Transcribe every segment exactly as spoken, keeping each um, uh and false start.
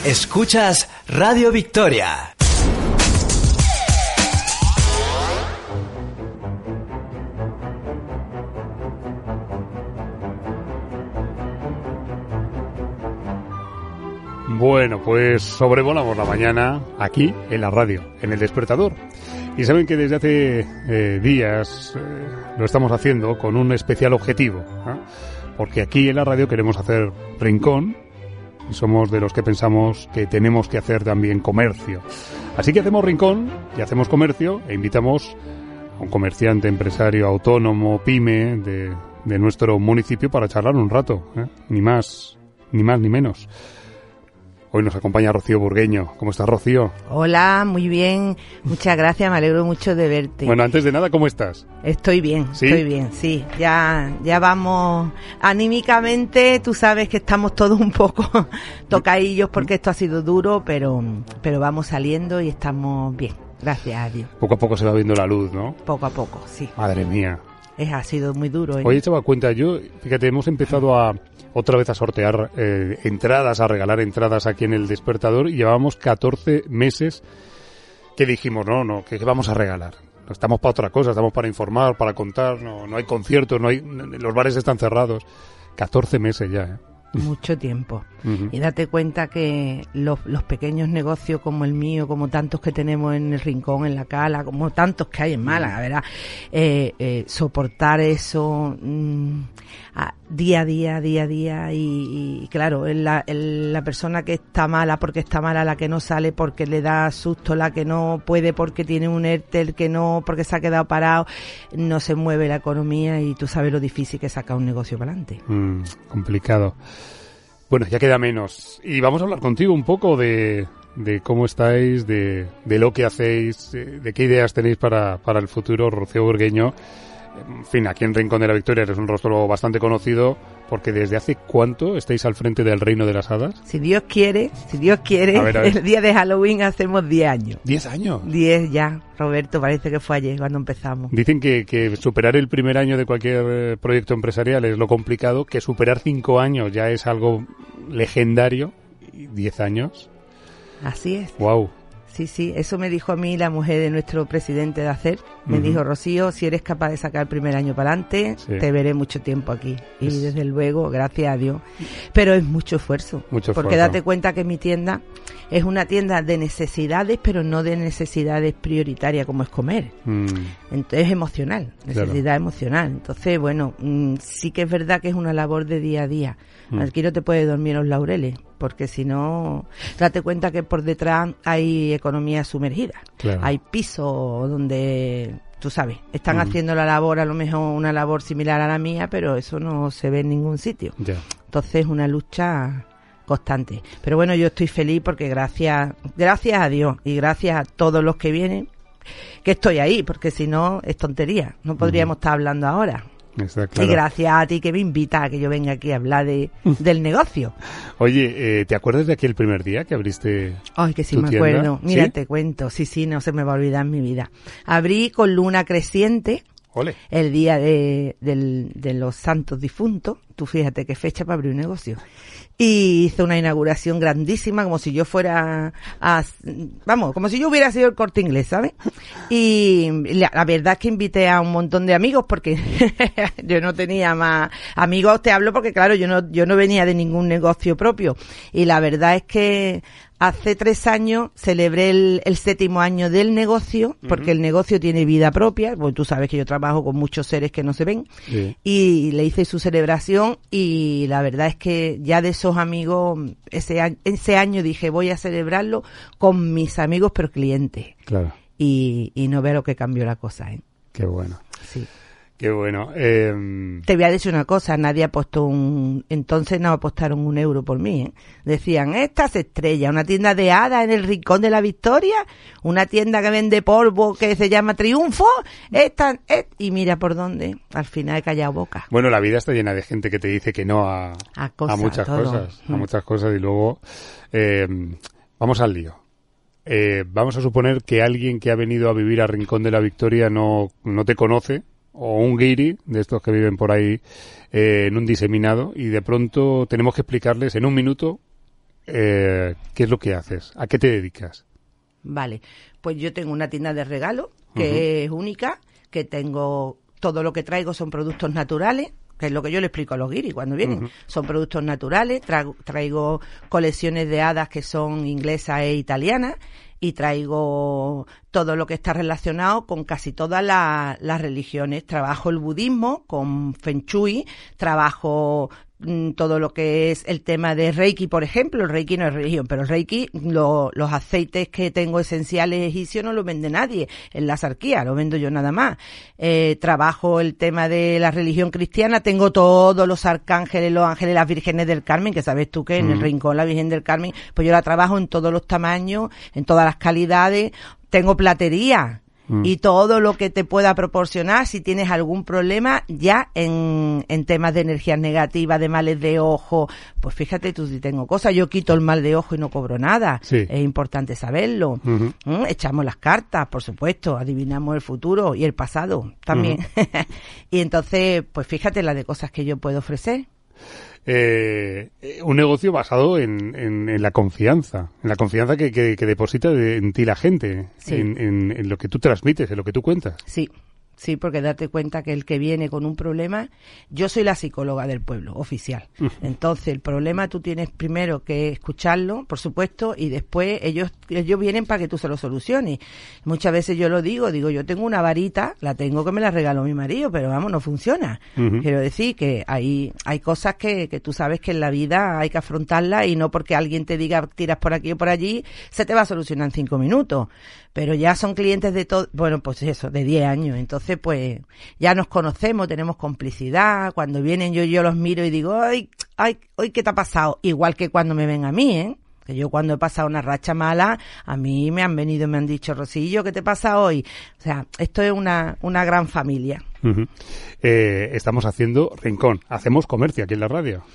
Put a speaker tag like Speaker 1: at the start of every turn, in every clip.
Speaker 1: Escuchas Radio Victoria.
Speaker 2: Bueno, pues sobrevolamos la mañana aquí en la radio, en El Despertador. Y saben que desde hace eh, días eh, lo estamos haciendo con un especial objetivo, ¿eh? Porque aquí en la radio queremos hacer rincón y somos de los que pensamos que tenemos que hacer también comercio. Así que hacemos rincón y hacemos comercio e invitamos a un comerciante, empresario, autónomo, pyme de, de nuestro municipio para charlar un rato, ¿eh? Ni más, ni más ni menos. Hoy nos acompaña Rocío Burgueño. ¿Cómo estás, Rocío?
Speaker 3: Hola, muy bien. Muchas gracias, me alegro mucho de verte.
Speaker 2: Bueno, antes de nada, ¿cómo estás?
Speaker 3: Estoy bien,
Speaker 2: ¿Sí?
Speaker 3: estoy bien, sí. Ya, ya vamos anímicamente, tú sabes que estamos todos un poco tocadillos porque esto ha sido duro, pero, pero vamos saliendo y estamos bien. Gracias a Dios.
Speaker 2: Poco a poco se va viendo la luz, ¿no?
Speaker 3: Poco a poco, sí.
Speaker 2: Madre mía.
Speaker 3: Es, ha sido muy duro. ¿eh?
Speaker 2: Oye, echaba cuenta, yo, fíjate, hemos empezado a otra vez a sortear eh, entradas, a regalar entradas aquí en El Despertador y llevábamos catorce meses que dijimos, no, no, que, que vamos a regalar. No estamos para otra cosa, estamos para informar, para contar, no, no hay conciertos, no hay, los bares están cerrados. catorce meses ya, ¿eh?
Speaker 3: Mucho tiempo.
Speaker 2: Uh-huh.
Speaker 3: Y date cuenta que los, los pequeños negocios como el mío, como tantos que tenemos en el Rincón, en la Cala, como tantos que hay en Málaga, ¿verdad? Eh, eh, soportar eso mmm, a, día a día, día a día y, y claro, es la, el, la persona que está mala porque está mala, la que no sale porque le da susto, la que no puede porque tiene un ERTE, el que no porque se ha quedado parado, no se mueve la economía y tú sabes lo difícil que es sacar un negocio para adelante.
Speaker 2: Mm, complicado. Bueno, ya queda menos. Y vamos a hablar contigo un poco de, de cómo estáis, de, de lo que hacéis, de qué ideas tenéis para, para el futuro, Rocío Burgueño. En fin, aquí en Rincón de la Victoria eres un rostro bastante conocido, porque ¿desde hace cuánto estáis al frente del Reino de las Hadas?
Speaker 3: Si Dios quiere, si Dios quiere, a ver, a ver. El día de Halloween hacemos diez años.
Speaker 2: ¿diez años?
Speaker 3: diez ya, Roberto, parece que fue ayer cuando empezamos.
Speaker 2: Dicen que, que superar el primer año de cualquier proyecto empresarial es lo complicado, que superar cinco años ya es algo legendario, y diez años.
Speaker 3: Así es.
Speaker 2: Wow.
Speaker 3: Sí, sí, eso me dijo a mí la mujer de nuestro presidente de ACER. Me uh-huh. dijo, Rocío, si eres capaz de sacar el primer año para adelante, sí. te veré mucho tiempo aquí. Y es... desde luego, gracias a Dios. Pero es mucho esfuerzo.
Speaker 2: Mucho esfuerzo.
Speaker 3: Porque date cuenta que mi tienda es una tienda de necesidades, pero no de necesidades prioritarias como es comer. Mm. Entonces es emocional, necesidad claro. emocional. Entonces, bueno, mmm, sí que es verdad que es una labor de día a día. Mm. Aquí no te puedes dormir en los laureles, porque si no, date cuenta que por detrás hay economía sumergida. Claro. Hay pisos donde, tú sabes, están mm. haciendo la labor, a lo mejor una labor similar a la mía, pero eso no se ve en ningún sitio. Yeah. Entonces es una lucha constante. Pero bueno, yo estoy feliz porque gracias, gracias a Dios y gracias a todos los que vienen, que estoy ahí, porque si no es tontería, no podríamos mm. estar hablando ahora.
Speaker 2: Está claro.
Speaker 3: Y gracias a ti que me invita a que yo venga aquí a hablar de, del negocio.
Speaker 2: Oye, eh, ¿te acuerdas de aquel primer día que abriste?
Speaker 3: Ay, que sí
Speaker 2: tu
Speaker 3: me
Speaker 2: tienda?
Speaker 3: acuerdo. Mira,
Speaker 2: ¿Sí?
Speaker 3: te cuento. Sí, sí, no se me va a olvidar en mi vida. Abrí con luna creciente.
Speaker 2: Ole.
Speaker 3: El día de, del, de los santos difuntos. Tú fíjate qué fecha para abrir un negocio. Y hice una inauguración grandísima, como si yo fuera a, vamos, como si yo hubiera sido el Corte Inglés, ¿sabes? Y la, la verdad es que invité a un montón de amigos porque yo no tenía más amigos, te hablo porque claro, yo no, yo no venía de ningún negocio propio. Y la verdad es que hace tres años celebré el, el séptimo año del negocio, porque uh-huh. el negocio tiene vida propia, porque tú sabes que yo trabajo con muchos seres que no se ven, sí. y le hice su celebración y la verdad es que ya de esos amigos, ese año, ese año dije voy a celebrarlo con mis amigos pero clientes.
Speaker 2: Claro.
Speaker 3: Y, y no veo lo que cambió la cosa, ¿eh?
Speaker 2: Qué bueno.
Speaker 3: Sí.
Speaker 2: Qué bueno. Eh...
Speaker 3: Te voy a decir una cosa, nadie apostó un... Entonces no apostaron un euro por mí, ¿eh? Decían, esta es Estrella, una tienda de hadas en el Rincón de la Victoria, una tienda que vende polvo que se llama Triunfo, esta... Et... Y mira por dónde, al final he callado boca.
Speaker 2: Bueno, la vida está llena de gente que te dice que no a,
Speaker 3: a, cosa,
Speaker 2: a muchas
Speaker 3: todo.
Speaker 2: cosas, a muchas cosas y luego... Eh, vamos al lío. Eh, vamos a suponer que alguien que ha venido a vivir a Rincón de la Victoria no, no te conoce, o un guiri de estos que viven por ahí eh, en un diseminado y de pronto tenemos que explicarles en un minuto eh, ¿qué es lo que haces? ¿A qué te dedicas?
Speaker 3: Vale, pues yo tengo una tienda de regalo que uh-huh. es única, que tengo, todo lo que traigo son productos naturales, que es lo que yo le explico a los guiris cuando vienen. Uh-huh. Son productos naturales, traigo, traigo colecciones de hadas que son inglesas e italianas, y traigo todo lo que está relacionado con casi todas la, las religiones. Trabajo el budismo con Feng Shui, trabajo mm, todo lo que es el tema de Reiki, por ejemplo. El Reiki no es religión, pero el Reiki, lo, los aceites que tengo esenciales egipcios no los vende nadie. En la Sarquía, lo vendo yo nada más. Eh, trabajo el tema de la religión cristiana, tengo todos los arcángeles, los ángeles, las vírgenes del Carmen, que sabes tú que en mm. el rincón la Virgen del Carmen, pues yo la trabajo en todos los tamaños, en todas las calidades. Tengo platería mm. y todo lo que te pueda proporcionar si tienes algún problema ya en, en temas de energías negativas, de males de ojo. Pues fíjate tú, si tengo cosas, yo quito el mal de ojo y no cobro nada. Sí. Es importante saberlo. Uh-huh. ¿Mm? Echamos las cartas, por supuesto, adivinamos el futuro y el pasado también. Uh-huh. Y entonces, pues fíjate la de cosas que yo puedo ofrecer.
Speaker 2: Eh, un negocio basado en, en, en la confianza, en la confianza que, que, que deposita de, en ti la gente, sí. en, en, en lo que tú transmites, en lo que tú cuentas.
Speaker 3: Sí. Sí, porque date cuenta que el que viene con un problema, yo soy la psicóloga del pueblo, oficial. Uh-huh. Entonces, el problema tú tienes primero que escucharlo, por supuesto, y después ellos ellos vienen para que tú se lo soluciones. Muchas veces yo lo digo, digo, yo tengo una varita, la tengo que me la regaló mi marido, pero vamos, no funciona. Uh-huh. Quiero decir que hay hay cosas que, que tú sabes que en la vida hay que afrontarlas y no porque alguien te diga tiras por aquí o por allí, se te va a solucionar en cinco minutos. Pero ya son clientes de todo, bueno, pues eso, de diez años. Entonces, pues, ya nos conocemos, tenemos complicidad. Cuando vienen yo, yo los miro y digo, ay, ay, ay, ¿qué te ha pasado? Igual que cuando me ven a mí, ¿eh? Que yo cuando he pasado una racha mala, a mí me han venido y me han dicho, Rosillo, ¿qué te pasa hoy? O sea, esto es una, una gran familia.
Speaker 2: Uh-huh. Eh, estamos haciendo Rincón, hacemos comercio aquí en la radio.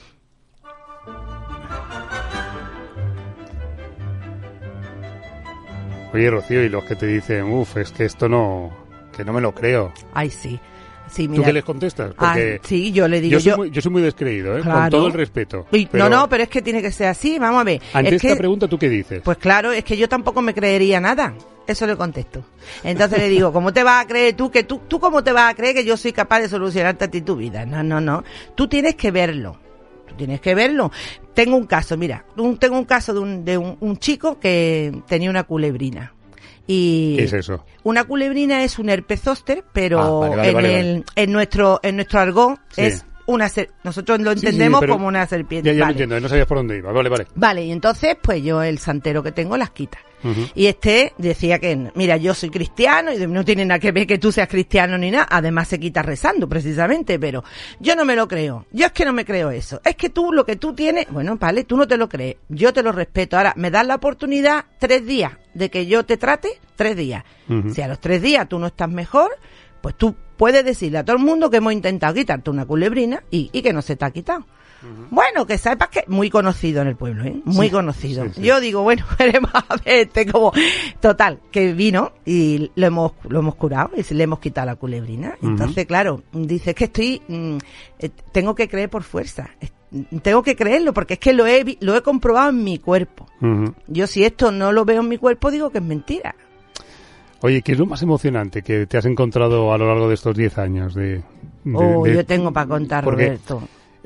Speaker 2: Oye, Rocío, y los que te dicen, uff, es que esto no, que no me lo creo.
Speaker 3: Ay, sí. Sí, mira.
Speaker 2: ¿Tú qué les contestas? Porque
Speaker 3: ah, sí, yo le digo.
Speaker 2: Yo soy,
Speaker 3: yo,
Speaker 2: muy, yo soy muy descreído, ¿eh?
Speaker 3: Claro.
Speaker 2: Con todo el respeto.
Speaker 3: Y,
Speaker 2: pero,
Speaker 3: no, no, pero es que tiene que ser así, vamos a ver.
Speaker 2: Ante
Speaker 3: es
Speaker 2: esta
Speaker 3: que,
Speaker 2: pregunta, ¿tú qué dices?
Speaker 3: Pues claro, es que yo tampoco me creería nada. Eso le contesto. Entonces le digo, ¿cómo te vas a creer tú que tú, tú cómo te vas a creer que yo soy capaz de solucionarte a ti tu vida? No, no, no. Tú tienes que verlo. Tú tienes que verlo. Tengo un caso, mira, un, tengo un caso de un, de un, un chico que tenía una culebrina. Y
Speaker 2: ¿qué es eso?
Speaker 3: Una culebrina es un herpes zóster, pero
Speaker 2: ah, vale, vale,
Speaker 3: en,
Speaker 2: vale,
Speaker 3: el,
Speaker 2: vale.
Speaker 3: en nuestro en nuestro argot sí. es una ser, nosotros lo entendemos sí, sí, como una serpiente.
Speaker 2: Ya, ya
Speaker 3: vale.
Speaker 2: lo entiendo, no sabías por dónde iba. Vale, vale.
Speaker 3: Vale, y entonces pues yo el santero que tengo las quita.
Speaker 2: Uh-huh.
Speaker 3: Y este decía que, mira, yo soy cristiano y no tiene nada que ver que tú seas cristiano ni nada. Además se quita rezando precisamente, pero yo no me lo creo. Yo es que no me creo eso. Es que tú lo que tú tienes, bueno, vale, tú no te lo crees. Yo te lo respeto. Ahora, me das la oportunidad tres días de que yo te trate, tres días. Uh-huh. Si a los tres días tú no estás mejor, pues tú puedes decirle a todo el mundo que hemos intentado quitarte una culebrina y, y que no se te ha quitado. Uh-huh. Bueno, que sepas que muy conocido en el pueblo, ¿eh? Muy sí, conocido. Sí, sí. Yo digo, bueno, veremos a ver este como... Total, que vino y lo hemos lo hemos curado y le hemos quitado la culebrina. Uh-huh. Entonces, claro, dice, es que estoy... Mmm, eh, tengo que creer por fuerza. Tengo que creerlo porque es que lo he, lo he comprobado en mi cuerpo. Uh-huh. Yo si esto no lo veo en mi cuerpo, digo que es mentira.
Speaker 2: Oye, ¿qué es lo más emocionante que te has encontrado a lo largo de estos diez años? De, de,
Speaker 3: oh,
Speaker 2: de,
Speaker 3: yo tengo para contar,
Speaker 2: porque,
Speaker 3: Roberto.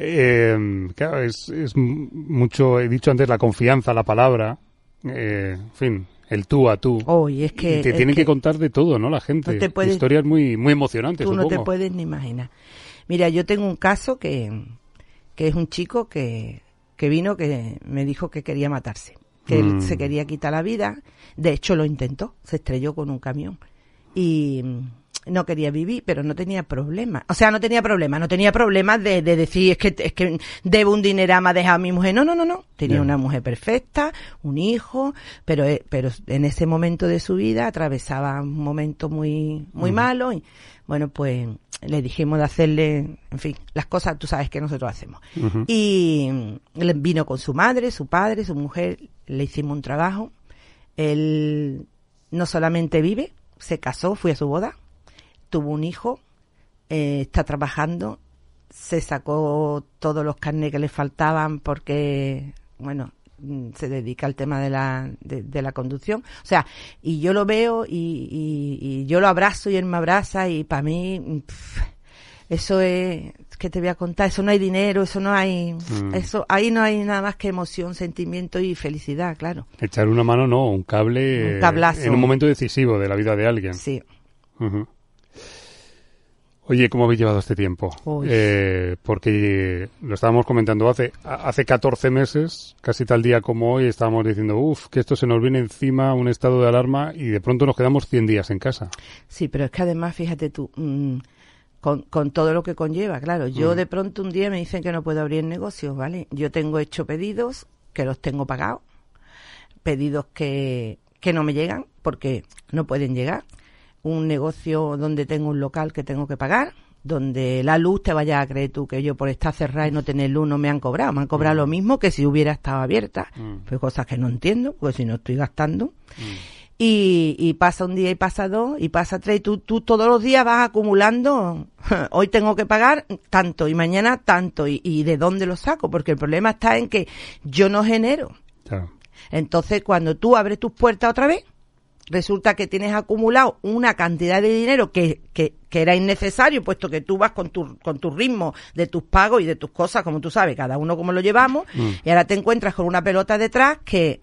Speaker 2: Eh, claro, es, es mucho, he dicho antes la confianza, la palabra, eh, en fin, el tú a tú.
Speaker 3: Oh, y es que,
Speaker 2: y te
Speaker 3: es
Speaker 2: tienen que,
Speaker 3: que
Speaker 2: contar de todo, ¿no? La gente. No puedes, historias muy, muy emocionantes,
Speaker 3: tú
Speaker 2: supongo.
Speaker 3: no te puedes ni imaginar. Mira, yo tengo un caso que, que es un chico que, que vino que me dijo que quería matarse, que mm. él se quería quitar la vida. De hecho, lo intentó, se estrelló con un camión y no quería vivir, pero no tenía problemas. O sea, no tenía problemas, no tenía problemas de, de decir, es que es que debo un dinerama a dejar a mi mujer. No, no, no, no. Tenía yeah. una mujer perfecta, un hijo, pero pero en ese momento de su vida atravesaba un momento muy muy uh-huh. malo y bueno, pues le dijimos de hacerle, en fin, las cosas tú sabes que nosotros hacemos. Uh-huh. Y él vino con su madre, su padre, su mujer, le hicimos un trabajo. Él no solamente vive, se casó, fui a su boda, tuvo un hijo, eh, está trabajando, se sacó todos los carnés que le faltaban porque, bueno, se dedica al tema de la de, de la conducción. O sea, y yo lo veo y, y, y yo lo abrazo y él me abraza y para mí pff, eso es, ¿qué te voy a contar? Eso no hay dinero, eso no hay, mm. eso ahí no hay nada más que emoción, sentimiento y felicidad, claro.
Speaker 2: Echar una mano, no, un cable
Speaker 3: un cablazo.
Speaker 2: En un momento decisivo de la vida de alguien.
Speaker 3: Sí.
Speaker 2: Uh-huh. Oye, ¿cómo habéis llevado este tiempo? Eh, porque lo estábamos comentando hace hace catorce meses, casi tal día como hoy, estábamos diciendo, uff, que esto se nos viene encima, un estado de alarma, y de pronto nos quedamos cien días en casa.
Speaker 3: Sí, pero es que además, fíjate tú, mmm, con, con todo lo que conlleva, claro, yo mm. de pronto un día me dicen que no puedo abrir negocios, ¿vale? Yo tengo hecho pedidos, que los tengo pagados, pedidos que, que no me llegan, porque no pueden llegar. Un negocio donde tengo un local que tengo que pagar, donde la luz, te vayas a creer tú que yo por estar cerrada y no tener luz no me han cobrado, me han cobrado mm. lo mismo que si hubiera estado abierta, mm. pues cosas que no entiendo, porque si no estoy gastando. Mm. Y, y pasa un día y pasa dos y pasa tres y tú, tú todos los días vas acumulando, hoy tengo que pagar tanto y mañana tanto y, y ¿de dónde lo saco? Porque el problema está en que yo no genero. Claro. Entonces cuando tú abres tus puertas otra vez, resulta que tienes acumulado una cantidad de dinero que, que, que era innecesario, puesto que tú vas con tu, con tu ritmo de tus pagos y de tus cosas, como tú sabes, cada uno como lo llevamos, mm. y ahora te encuentras con una pelota detrás que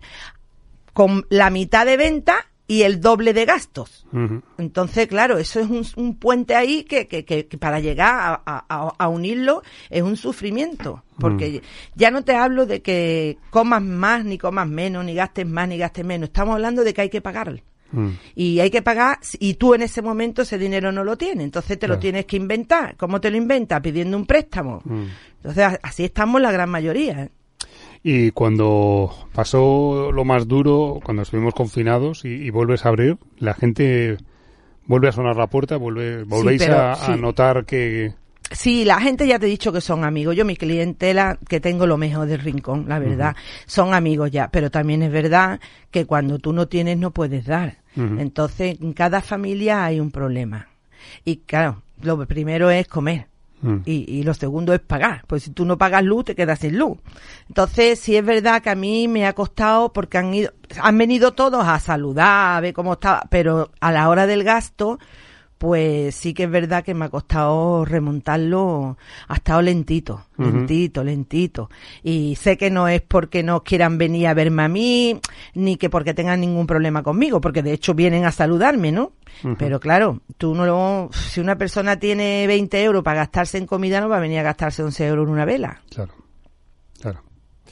Speaker 3: con la mitad de venta y el doble de gastos. Uh-huh. Entonces, claro, eso es un, un puente ahí que, que, que, que para llegar a, a, a unirlo es un sufrimiento. Porque uh-huh. ya no te hablo de que comas más, ni comas menos, ni gastes más, ni gastes menos. Estamos hablando de que hay que pagar. Uh-huh. Y hay que pagar, y tú en ese momento ese dinero no lo tienes. Entonces te claro. lo tienes que inventar. ¿Cómo te lo inventas? Pidiendo un préstamo. Uh-huh. Entonces, así estamos la gran mayoría, ¿eh?
Speaker 2: Y cuando pasó lo más duro, cuando estuvimos confinados y, y vuelves a abrir, la gente vuelve a sonar la puerta, vuelve, volvéis sí, pero, a, sí. a notar que...
Speaker 3: Sí, la gente ya te he dicho que son amigos. Yo, mi clientela, que tengo lo mejor del rincón, la verdad, uh-huh. son amigos ya. Pero también es verdad que cuando tú no tienes no puedes dar. Uh-huh. Entonces, en cada familia hay un problema. Y claro, lo primero es comer. Mm. Y, y lo segundo es pagar, pues si tú no pagas luz te quedas sin luz. Entonces sí es verdad que a mí me ha costado, porque han ido, han venido todos a saludar, a ver cómo estaba, pero a la hora del gasto pues sí que es verdad que me ha costado remontarlo, ha estado lentito, uh-huh. lentito, lentito. Y sé que no es porque no quieran venir a verme a mí, ni que porque tengan ningún problema conmigo, porque de hecho vienen a saludarme, ¿no? Uh-huh. Pero claro, tú no lo, si una persona tiene veinte euros para gastarse en comida, no va a venir a gastarse once euros en una vela.
Speaker 2: Claro, claro.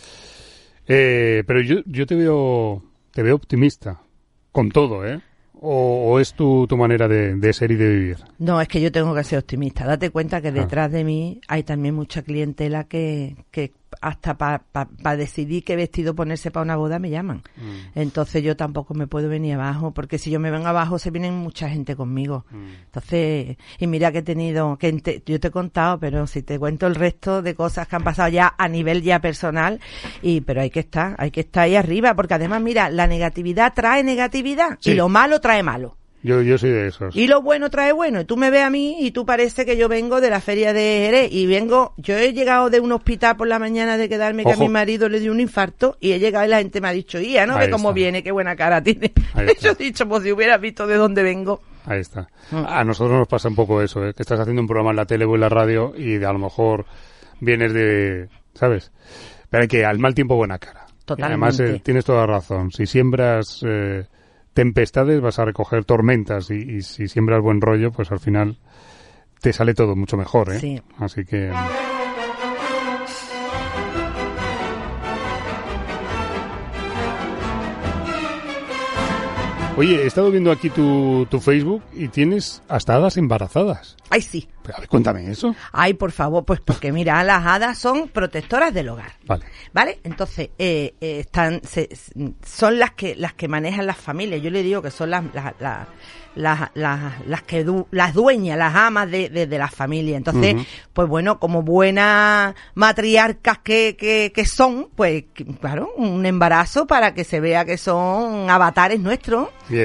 Speaker 2: Eh, pero yo, yo te veo, te veo optimista con todo, ¿eh? ¿O, o es tu, tu manera de, de ser y de vivir?
Speaker 3: No, es que yo tengo que ser optimista. Date cuenta que detrás ah. de mí hay también mucha clientela que, que hasta para pa, pa decidir qué vestido ponerse para una boda me llaman. Mm. Entonces yo tampoco me puedo venir abajo, porque si yo me vengo abajo se vienen mucha gente conmigo. Mm. Entonces, y mira que he tenido, que te, yo te he contado, pero si te cuento el resto de cosas que han pasado ya a nivel ya personal, y pero hay que estar, hay que estar ahí arriba, porque además mira, la negatividad trae negatividad, sí. y lo malo trae malo.
Speaker 2: Yo, yo soy de esos.
Speaker 3: Y lo bueno trae bueno. Y tú me ves a mí y tú parece que yo vengo de la feria de Jerez. Y vengo, yo he llegado de un hospital por la mañana de quedarme Ojo. que a mi marido le dio un infarto. Y he llegado y la gente me ha dicho, Ia, ¿no? Ve cómo viene, qué buena cara tiene. Yo he dicho, pues si hubieras visto de dónde vengo.
Speaker 2: Ahí está. A nosotros nos pasa un poco eso, ¿eh? Que estás haciendo un programa en la tele o en la radio y de, a lo mejor vienes de, ¿sabes? Pero hay que, al mal tiempo buena cara.
Speaker 3: Totalmente.
Speaker 2: Además, eh, tienes toda la razón. Si siembras... Eh, tempestades vas a recoger tormentas y, y si siembras buen rollo, pues al final te sale todo mucho mejor, ¿eh?
Speaker 3: Sí.
Speaker 2: Así que... Oye, he estado viendo aquí tu, tu Facebook y tienes hasta hadas embarazadas.
Speaker 3: Ay, sí.
Speaker 2: Pero, a ver, cuéntame eso.
Speaker 3: Ay, por favor, pues porque mira, las hadas son protectoras del hogar.
Speaker 2: Vale.
Speaker 3: ¿Vale? Entonces, eh, eh, están, se, son las que, las que manejan las familias. Yo le digo que son las, las, las, las, las, las que, du, las dueñas, las amas de, de, de las familias. Entonces, uh-huh. pues bueno, como buenas matriarcas que, que, que son, pues claro, un embarazo para que se vea que son avatares nuestros.
Speaker 2: Bien.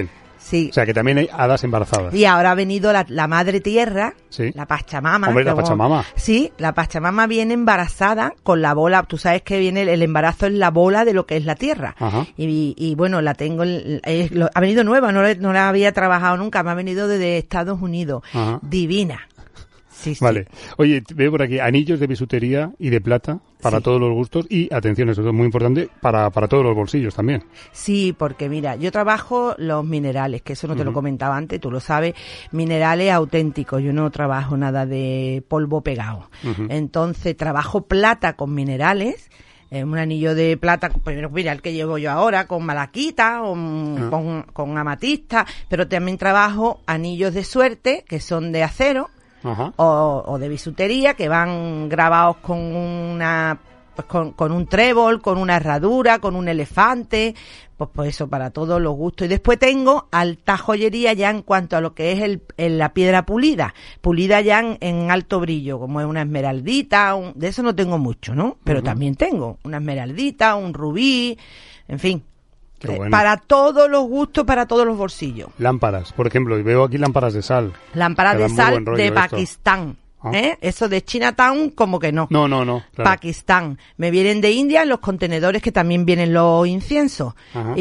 Speaker 3: sí.
Speaker 2: O sea, que también hay hadas embarazadas.
Speaker 3: Y ahora ha venido la, la madre tierra,
Speaker 2: Sí.
Speaker 3: la Pachamama.
Speaker 2: Hombre, la
Speaker 3: como-
Speaker 2: Pachamama.
Speaker 3: Sí, la Pachamama viene embarazada con la bola. Tú sabes que viene el, el embarazo en la bola de lo que es la tierra.
Speaker 2: Ajá.
Speaker 3: Y, y bueno, la tengo, en- es lo- ha venido nueva, no, la- no la había trabajado nunca, me ha venido desde Estados Unidos.
Speaker 2: Ajá.
Speaker 3: Divina. Sí, sí.
Speaker 2: Vale. Oye, t- veo por aquí anillos de bisutería y de plata para
Speaker 3: Sí.
Speaker 2: todos los gustos y, atención, eso es muy importante, para, para todos los bolsillos también.
Speaker 3: Sí, porque mira, yo trabajo los minerales, que eso no te lo
Speaker 2: Ujú.
Speaker 3: comentaba antes, tú lo sabes, minerales auténticos, yo no trabajo nada de polvo pegado.
Speaker 2: Ujú.
Speaker 3: Entonces, trabajo plata con minerales, eh, un anillo de plata, primero mira el que llevo yo ahora, con malaquita, o, mm,
Speaker 2: Ah.
Speaker 3: con, con amatista, pero también trabajo anillos de suerte, que son de acero,
Speaker 2: Ajá.
Speaker 3: o, o de bisutería, que van grabados con una pues con, con un trébol, con una herradura, con un elefante, pues pues eso, para todos los gustos. Y después tengo alta joyería ya en cuanto a lo que es el, el- la piedra pulida, pulida ya en, en alto brillo, como es una esmeraldita, un- de eso no tengo mucho, ¿no? Pero
Speaker 2: Ujú.
Speaker 3: también tengo una esmeraldita, un rubí, en fin.
Speaker 2: Qué
Speaker 3: Eh,
Speaker 2: bueno.
Speaker 3: Para todos los gustos, para todos los bolsillos.
Speaker 2: Lámparas, por ejemplo, y veo aquí lámparas de sal.
Speaker 3: Lámparas
Speaker 2: Que
Speaker 3: de
Speaker 2: dan muy
Speaker 3: sal
Speaker 2: buen rollo
Speaker 3: de
Speaker 2: esto.
Speaker 3: Pakistán.
Speaker 2: Ah.
Speaker 3: ¿Eh? Eso de Chinatown, como que no.
Speaker 2: No, no, no. Claro.
Speaker 3: Pakistán. Me vienen de India en los contenedores que también vienen los inciensos.
Speaker 2: Ajá.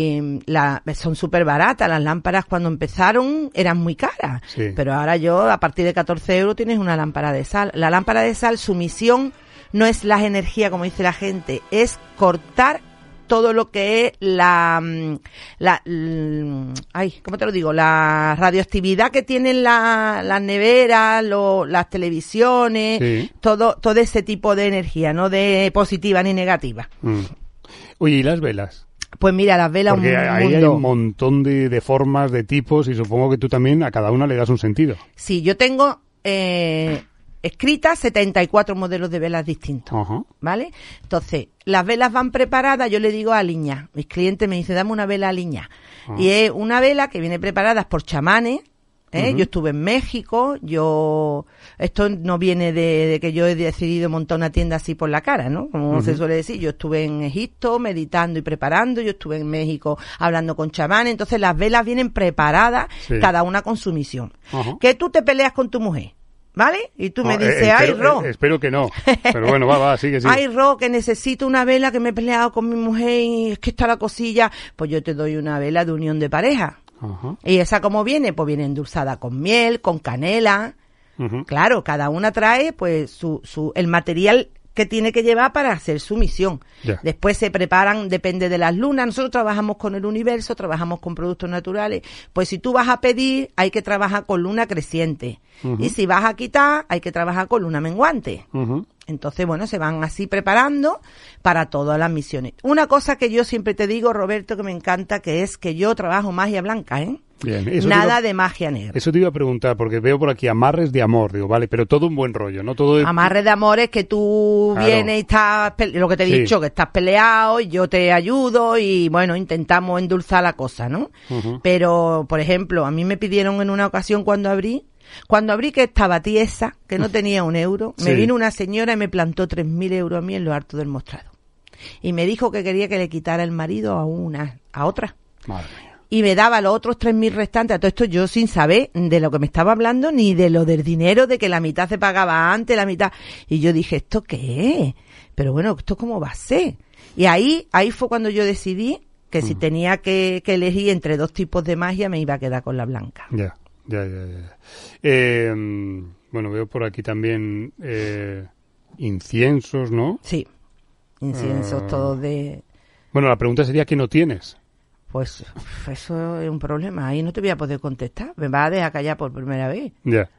Speaker 3: Y la, son súper baratas. Las lámparas cuando empezaron eran muy caras.
Speaker 2: Sí.
Speaker 3: Pero ahora yo, a partir de catorce euros, tienes una lámpara de sal. La lámpara de sal, su misión no es la energía, como dice la gente, es cortar todo lo que es la, mm, la, mm, ay, ¿cómo te lo digo? La radioactividad que tienen la- las neveras, lo- las televisiones,
Speaker 2: Sí.
Speaker 3: todo, todo ese tipo de energía, no de positiva ni negativa.
Speaker 2: Mm. Oye, ¿y las velas?
Speaker 3: Pues mira, las velas
Speaker 2: Porque
Speaker 3: un
Speaker 2: ahí hay
Speaker 3: mundo.
Speaker 2: un montón de, de formas, de tipos, y supongo que tú también a cada una le das un sentido.
Speaker 3: Sí, yo tengo eh, escritas setenta y cuatro modelos de velas distintos.
Speaker 2: Ajá.
Speaker 3: ¿Vale? Entonces, las velas van preparadas, yo le digo aliñar. Mis clientes me dicen, dame una vela aliñar.
Speaker 2: Ah.
Speaker 3: Y es una vela que viene preparada por chamanes. ¿eh?
Speaker 2: Ujú.
Speaker 3: Yo estuve en México, yo... Esto no viene de, de que yo he decidido montar una tienda así por la cara, ¿no? Como
Speaker 2: Ujú.
Speaker 3: se suele decir. Yo estuve en Egipto meditando y preparando, yo estuve en México hablando con chamanes. Entonces, las velas vienen preparadas,
Speaker 2: Sí.
Speaker 3: cada una con su misión.
Speaker 2: Ajá.
Speaker 3: Que tú te peleas con tu mujer, ¿vale? Y tú me
Speaker 2: Ah, eh,
Speaker 3: dices, ay,
Speaker 2: espero,
Speaker 3: Ro...
Speaker 2: eh, espero que no. Pero bueno, va, va, sigue, sigue.
Speaker 3: Ay, Ro, que necesito una vela, que me he peleado con mi mujer y es que está la cosilla. Pues yo te doy una vela de unión de pareja.
Speaker 2: Ajá.
Speaker 3: ¿Y esa cómo viene? Pues viene endulzada con miel, con canela.
Speaker 2: Ujú.
Speaker 3: Claro, cada una trae pues su, su, el material que tiene que llevar para hacer su misión.
Speaker 2: Ya.
Speaker 3: Después se preparan, depende de las lunas. Nosotros trabajamos con el universo, trabajamos con productos naturales. Pues si tú vas a pedir, hay que trabajar con luna creciente.
Speaker 2: Ujú.
Speaker 3: Y si vas a quitar, hay que trabajar con luna menguante.
Speaker 2: Ujú.
Speaker 3: Entonces, bueno, se van así preparando para todas las misiones. Una cosa que yo siempre te digo, Roberto, que me encanta, que es que yo trabajo magia blanca, ¿eh?
Speaker 2: Bien, eso te
Speaker 3: Nada
Speaker 2: iba-
Speaker 3: de magia negra.
Speaker 2: Eso te iba a preguntar, porque veo por aquí amarres de amor, digo, vale, pero todo un buen rollo, ¿no? Todo de-
Speaker 3: Amarre de amor es que tú
Speaker 2: Claro.
Speaker 3: vienes y estás, pe- lo que te he
Speaker 2: Sí.
Speaker 3: dicho, que estás peleado y yo te ayudo y bueno, intentamos endulzar la cosa, ¿no?
Speaker 2: Ujú.
Speaker 3: Pero, por ejemplo, a mí me pidieron en una ocasión cuando abrí, cuando abrí que estaba tiesa, que no tenía un euro, me
Speaker 2: Sí.
Speaker 3: vino una señora y me plantó tres mil euros a mí en lo alto del mostrado. Y me dijo que quería que le quitara el marido a una, a otra.
Speaker 2: Madre mía.
Speaker 3: Y me daba los otros tres mil restantes, a todo esto yo sin saber de lo que me estaba hablando, ni de lo del dinero, de que la mitad se pagaba antes, la mitad. Y yo dije, ¿esto qué es? Pero bueno, ¿esto cómo va a ser? Y ahí, ahí fue cuando yo decidí que si tenía que, que elegir entre dos tipos de magia, me iba a quedar con la blanca.
Speaker 2: Ya, ya, ya, ya. Eh, bueno, veo por aquí también eh, inciensos, ¿no?
Speaker 3: Sí. Inciensos
Speaker 2: Ah.
Speaker 3: todos de...
Speaker 2: Bueno, la pregunta sería, ¿qué no tienes?
Speaker 3: Pues eso es un problema. Ahí no te voy a poder contestar. Me vas a dejar callar por primera vez.
Speaker 2: Ya.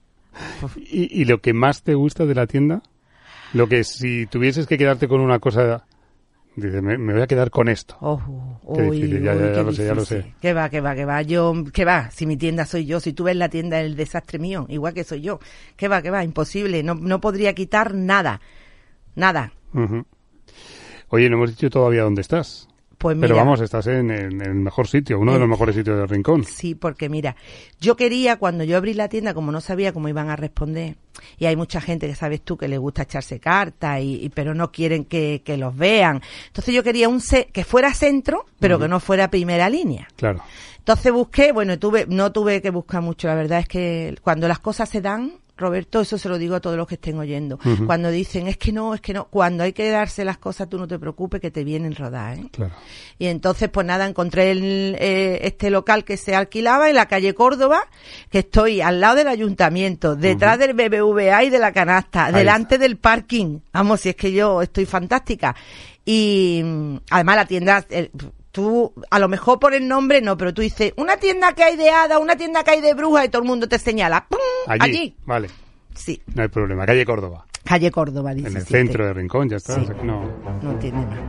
Speaker 2: ¿Y, y lo que más te gusta de la tienda? Lo que si tuvieses que quedarte con una cosa, dices, me, me voy a quedar con esto.
Speaker 3: Oh,
Speaker 2: Qué
Speaker 3: uy,
Speaker 2: difícil, ya,
Speaker 3: uy,
Speaker 2: ya, ya
Speaker 3: qué
Speaker 2: lo sé, ya lo
Speaker 3: difícil.
Speaker 2: sé.
Speaker 3: Que va, que va, que va. Yo, que va, si mi tienda soy yo, si tú ves la tienda el desastre mío, igual que soy yo. Que va, que va, imposible. No, no podría quitar nada. Nada.
Speaker 2: Ujú. Oye, no hemos dicho todavía dónde estás.
Speaker 3: Pues mira,
Speaker 2: pero vamos, estás en, en el mejor sitio, uno de los mejores sitios del Rincón.
Speaker 3: Sí, porque mira, yo quería, cuando yo abrí la tienda, como no sabía cómo iban a responder, y hay mucha gente que sabes tú que le gusta echarse cartas, y, y pero no quieren que, que los vean. Entonces yo quería un ce- que fuera centro, pero uh-huh. que no fuera primera línea.
Speaker 2: Claro.
Speaker 3: Entonces busqué, bueno, tuve, no tuve que buscar mucho, la verdad es que cuando las cosas se dan, Roberto, eso se lo digo a todos los que estén oyendo. Uh-huh. Cuando dicen, es que no, es que no, cuando hay que darse las cosas, tú no te preocupes que te vienen rodadas, ¿eh?
Speaker 2: Claro.
Speaker 3: Y entonces, pues nada, encontré el, eh, este local que se alquilaba en la calle Córdoba, que estoy al lado del ayuntamiento, detrás uh-huh. del B B V A y de la canasta, ahí delante está. Del parking. Vamos, si es que yo estoy fantástica. Y además la tienda... El, tú, a lo mejor por el nombre no, pero tú dices, una tienda que hay de hada, una tienda que hay de brujas, y todo el mundo te señala. ¡Pum!
Speaker 2: Allí,
Speaker 3: allí.
Speaker 2: Vale.
Speaker 3: Sí.
Speaker 2: No hay problema. Calle Córdoba.
Speaker 3: Calle Córdoba, dice.
Speaker 2: En el
Speaker 3: siete.
Speaker 2: Centro de Rincón, ya está.
Speaker 3: Sí.
Speaker 2: O sea que no...
Speaker 3: no tiene más.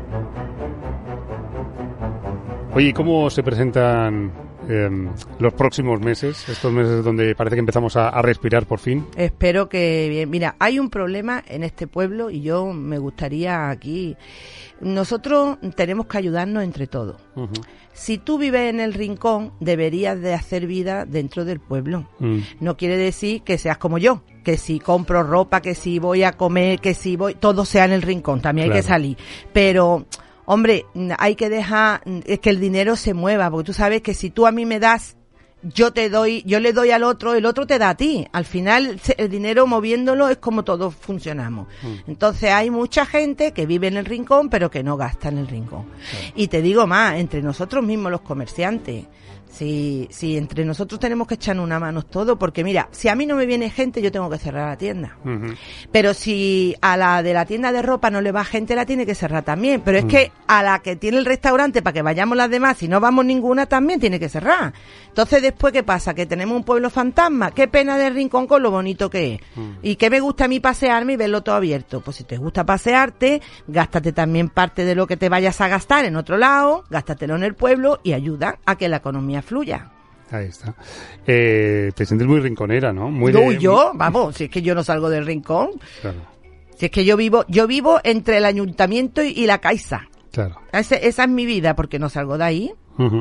Speaker 2: Oye, ¿cómo se presentan eh, los próximos meses? Estos meses donde parece que empezamos a, a respirar por fin.
Speaker 3: Espero que bien. Mira, hay un problema en este pueblo y yo me gustaría aquí... Nosotros tenemos que ayudarnos entre todos. Uh-huh. Si tú vives en el Rincón, deberías de hacer vida dentro del pueblo. Uh-huh. No quiere decir que seas como yo, que si compro ropa, que si voy a comer, que si voy... Todo sea en el Rincón, también claro. hay que salir. Pero... Hombre, hay que dejar que el dinero se mueva, porque tú sabes que si tú a mí me das, yo te doy, yo le doy al otro, el otro te da a ti. Al final, el dinero moviéndolo es como todos funcionamos. Mm. Entonces, hay mucha gente que vive en el Rincón, pero que no gasta en el Rincón. Sí. Y te digo más, entre nosotros mismos los comerciantes, si, si entre nosotros tenemos que echarnos una mano todo, porque mira, si a mí no me viene gente, yo tengo que cerrar la tienda. Uh-huh. Pero si a la de la tienda de ropa no le va gente, la tiene que cerrar también. Pero es uh-huh. que a la que tiene el restaurante, para que vayamos las demás, si no vamos ninguna, también tiene que cerrar. Entonces, después, ¿qué pasa? Que tenemos un pueblo fantasma. Qué pena del Rincón con lo bonito que es. Uh-huh. Y que me gusta a mí pasearme y verlo todo abierto. Pues si te gusta pasearte, gástate también parte de lo que te vayas a gastar en otro lado, gástatelo en el pueblo y ayuda a que la economía fluya.
Speaker 2: Ahí está. Eh, te sientes muy rinconera, ¿no? Muy
Speaker 3: no,
Speaker 2: de...
Speaker 3: yo, vamos, si es que yo no salgo del Rincón.
Speaker 2: Claro.
Speaker 3: Si es que yo vivo, yo vivo entre el ayuntamiento y, y la Caixa.
Speaker 2: Claro.
Speaker 3: Ese, esa es mi vida, porque no salgo de ahí.
Speaker 2: Uh-huh.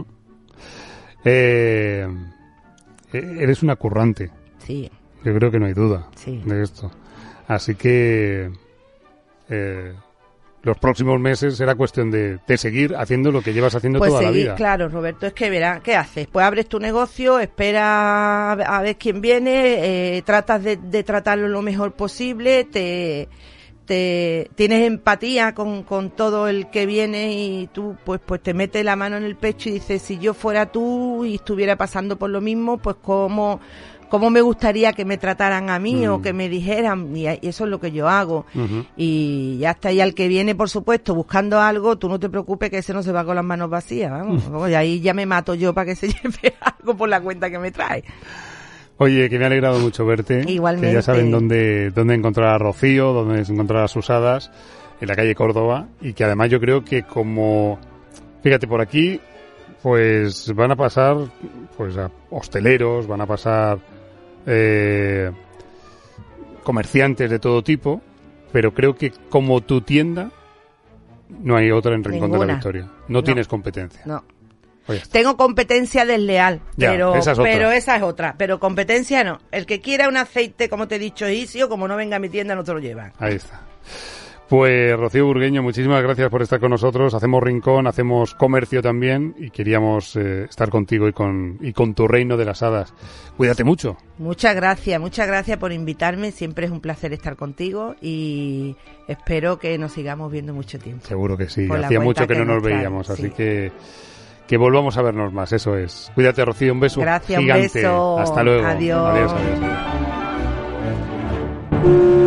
Speaker 2: Eh, eres una currante.
Speaker 3: Sí.
Speaker 2: Yo creo que no hay duda
Speaker 3: sí.
Speaker 2: de esto. Así que... Eh, los próximos meses será cuestión de, de seguir haciendo lo que llevas haciendo
Speaker 3: pues
Speaker 2: toda
Speaker 3: seguir,
Speaker 2: la vida.
Speaker 3: Claro, Roberto, es que verás, ¿qué haces? Pues abres tu negocio, espera a ver quién viene, eh, tratas de, de tratarlo lo mejor posible, te, te tienes empatía con, con todo el que viene y tú pues pues te metes la mano en el pecho y dices, si yo fuera tú y estuviera pasando por lo mismo, pues cómo... cómo me gustaría que me trataran a mí mm. o que me dijeran, y eso es lo que yo hago. Uh-huh. Y ya está, y al que viene, por supuesto, buscando algo, tú no te preocupes que ese no se va con las manos vacías, vamos. Uh-huh. Y ahí ya me mato yo para que se lleve algo por la cuenta que me trae.
Speaker 2: Oye, que me ha alegrado mucho verte.
Speaker 3: Igualmente.
Speaker 2: Que ya saben dónde, dónde encontrar a Rocío, dónde encontrar a sus hadas, en la calle Córdoba, y que además yo creo que como, fíjate, por aquí, pues van a pasar, pues a hosteleros, van a pasar eh, comerciantes de todo tipo, pero creo que como tu tienda no hay otra en Rincón Ninguna. de la Victoria. No, no tienes competencia.
Speaker 3: No. Tengo competencia desleal, ya, pero esa es pero esa es otra. Pero competencia no. El que quiera un aceite, como te he dicho, Isio, como no venga a mi tienda, no te lo lleva.
Speaker 2: Ahí está. Pues Rocío Burgueño, muchísimas gracias por estar con nosotros. Hacemos rincón, hacemos comercio también y queríamos eh, estar contigo y con y con tu reino de las hadas. Cuídate mucho.
Speaker 3: Muchas gracias, muchas gracias por invitarme. Siempre es un placer estar contigo y espero que nos sigamos viendo mucho tiempo.
Speaker 2: Seguro que sí. Hacía mucho que, que no nos veíamos, trae, así sí. que que volvamos a vernos más. Eso es. Cuídate, Rocío. Un beso
Speaker 3: gracias,
Speaker 2: gigante.
Speaker 3: Un beso.
Speaker 2: Hasta luego.
Speaker 3: Adiós.
Speaker 2: Adiós, adiós. adiós.